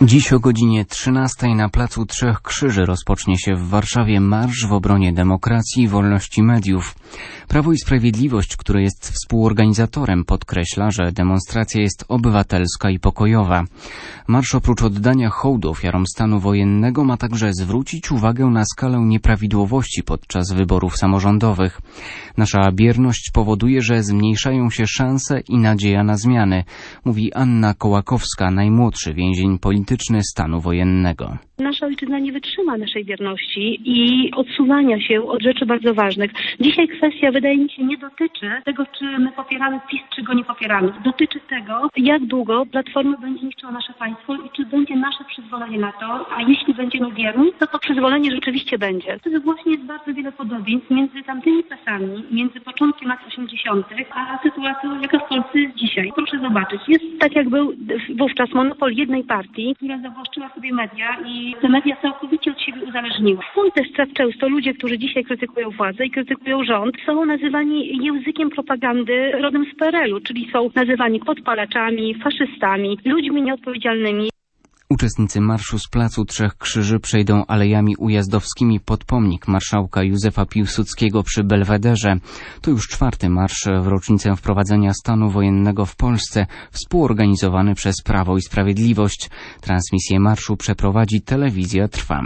Dziś o godzinie 13 na Placu Trzech Krzyży rozpocznie się w Warszawie marsz w obronie demokracji i wolności mediów. Prawo i Sprawiedliwość, które jest współorganizatorem, podkreśla, że demonstracja jest obywatelska i pokojowa. Marsz oprócz oddania hołdu ofiarom stanu wojennego ma także zwrócić uwagę na skalę nieprawidłowości podczas wyborów samorządowych. Nasza bierność powoduje, że zmniejszają się szanse i nadzieja na zmiany, mówi Anna Kołakowska, najmłodszy więzień polityczny stanu wojennego. Nasza ojczyzna nie wytrzyma naszej bierności i odsuwania się od rzeczy bardzo ważnych. Dzisiaj kwestia, wydaje mi się, nie dotyczy tego, czy my popieramy PiS, czy go nie popieramy. Dotyczy tego, jak długo Platforma będzie niszczyła nasze państwo i czy będzie nasze przyzwolenie na to, a jeśli będziemy bierni, to przyzwolenie rzeczywiście będzie. Wtedy właśnie jest bardzo wiele podobieństw między tamtymi czasami, między początkiem lat 80., a sytuacją, jaka w Polsce jest dzisiaj. Proszę zobaczyć, jest tak, jak był wówczas monopol jednej partii, która zawłaszczyła sobie media i te media całkowicie od siebie uzależniły. Stąd też tak często ludzie, którzy dzisiaj krytykują władzę i krytykują rząd, są nazywani językiem propagandy rodem z PRL-u, czyli są nazywani podpalaczami, faszystami, ludźmi nieodpowiedzialnymi. Uczestnicy marszu z Placu Trzech Krzyży przejdą alejami ujazdowskimi pod pomnik marszałka Józefa Piłsudskiego przy Belwederze. To już czwarty marsz w rocznicę wprowadzenia stanu wojennego w Polsce, współorganizowany przez Prawo i Sprawiedliwość. Transmisję marszu przeprowadzi Telewizja Trwam.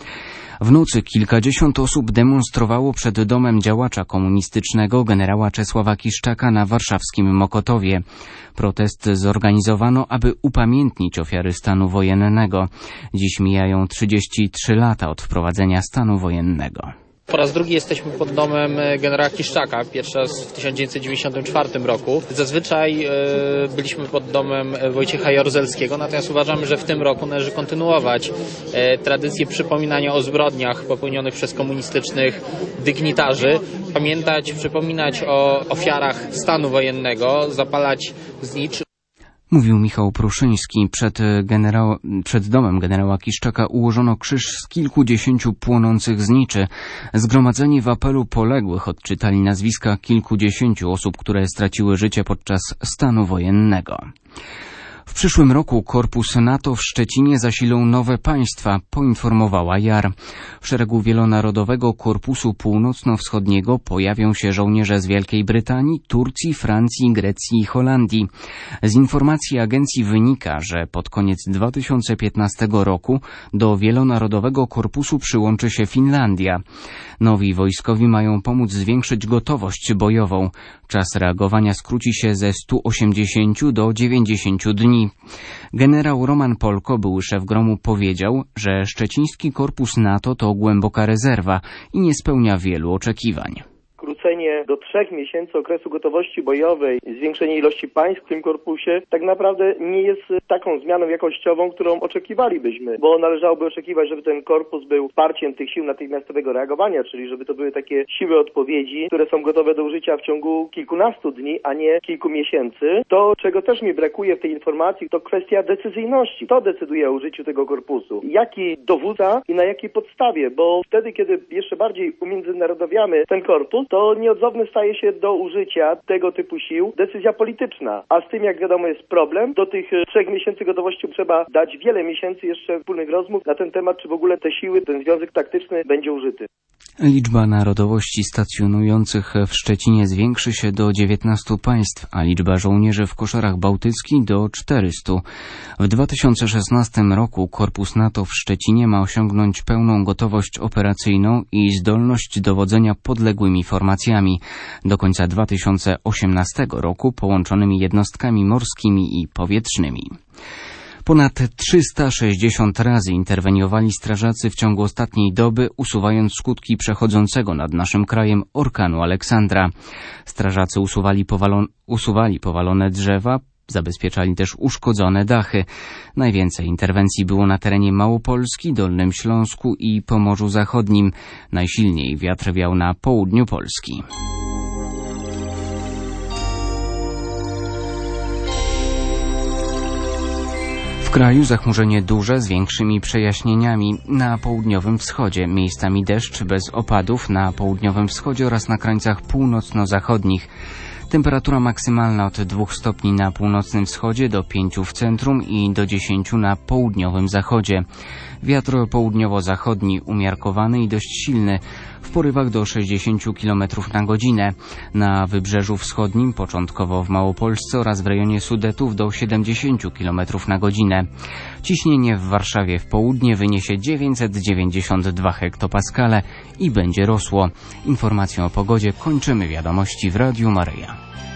W nocy kilkadziesiąt osób demonstrowało przed domem działacza komunistycznego generała Czesława Kiszczaka na warszawskim Mokotowie. Protest zorganizowano, aby upamiętnić ofiary stanu wojennego. Dziś mijają 33 lata od wprowadzenia stanu wojennego. Po raz drugi jesteśmy pod domem generała Kiszczaka, pierwszy raz w 1994 roku. Zazwyczaj byliśmy pod domem Wojciecha Jaruzelskiego, natomiast uważamy, że w tym roku należy kontynuować tradycję przypominania o zbrodniach popełnionych przez komunistycznych dygnitarzy, pamiętać, przypominać o ofiarach stanu wojennego, zapalać znicz. Mówił Michał Pruszyński. Przed domem generała Kiszczaka ułożono krzyż z kilkudziesięciu płonących zniczy. Zgromadzeni w apelu poległych odczytali nazwiska kilkudziesięciu osób, które straciły życie podczas stanu wojennego. W przyszłym roku Korpus NATO w Szczecinie zasilą nowe państwa, poinformowała JAR. W szeregu Wielonarodowego Korpusu Północno-Wschodniego pojawią się żołnierze z Wielkiej Brytanii, Turcji, Francji, Grecji i Holandii. Z informacji agencji wynika, że pod koniec 2015 roku do Wielonarodowego Korpusu przyłączy się Finlandia. Nowi wojskowi mają pomóc zwiększyć gotowość bojową. Czas reagowania skróci się ze 180 do 90 dni. Generał Roman Polko, były szef GROM-u, powiedział, że szczeciński korpus NATO to głęboka rezerwa i nie spełnia wielu oczekiwań. Skrócenie do 3 miesięcy okresu gotowości bojowej, zwiększenie ilości państw w tym korpusie tak naprawdę nie jest taką zmianą jakościową, którą oczekiwalibyśmy, bo należałoby oczekiwać, żeby ten korpus był wsparciem tych sił natychmiastowego reagowania, czyli żeby to były takie siły odpowiedzi, które są gotowe do użycia w ciągu kilkunastu dni, a nie kilku miesięcy. To, czego też mi brakuje w tej informacji, to kwestia decyzyjności. Kto decyduje o użyciu tego korpusu? Jaki dowódca i na jakiej podstawie? Bo wtedy, kiedy jeszcze bardziej umiędzynarodowiamy ten korpus, to nieodzowny staje się do użycia tego typu sił decyzja polityczna. A z tym, jak wiadomo, jest problem. Do tych 3 miesięcy gotowości trzeba dać wiele miesięcy jeszcze wspólnych rozmów na ten temat, czy w ogóle te siły, ten związek taktyczny będzie użyty. Liczba narodowości stacjonujących w Szczecinie zwiększy się do 19 państw, a liczba żołnierzy w koszarach bałtyckich do 400. W 2016 roku Korpus NATO w Szczecinie ma osiągnąć pełną gotowość operacyjną i zdolność dowodzenia podległymi formacjami. Do końca 2018 roku połączonymi jednostkami morskimi i powietrznymi. Ponad 360 razy interweniowali strażacy w ciągu ostatniej doby, usuwając skutki przechodzącego nad naszym krajem orkanu Aleksandra. Strażacy usuwali powalone drzewa, zabezpieczali też uszkodzone dachy. Najwięcej interwencji było na terenie Małopolski, Dolnym Śląsku i Pomorzu Zachodnim. Najsilniej wiatr wiał na południu Polski. W kraju zachmurzenie duże z większymi przejaśnieniami. Na południowym wschodzie miejscami deszcz bez opadów, na południowym wschodzie oraz na krańcach północno-zachodnich. Temperatura maksymalna od 2 stopni na północnym wschodzie do 5 w centrum i do 10 na południowym zachodzie. Wiatr południowo-zachodni umiarkowany i dość silny, w porywach do 60 km na godzinę. Na Wybrzeżu Wschodnim, początkowo w Małopolsce oraz w rejonie Sudetów do 70 km na godzinę. Ciśnienie w Warszawie w południe wyniesie 992 hektopaskale i będzie rosło. Informacją o pogodzie kończymy wiadomości w Radiu Maryja.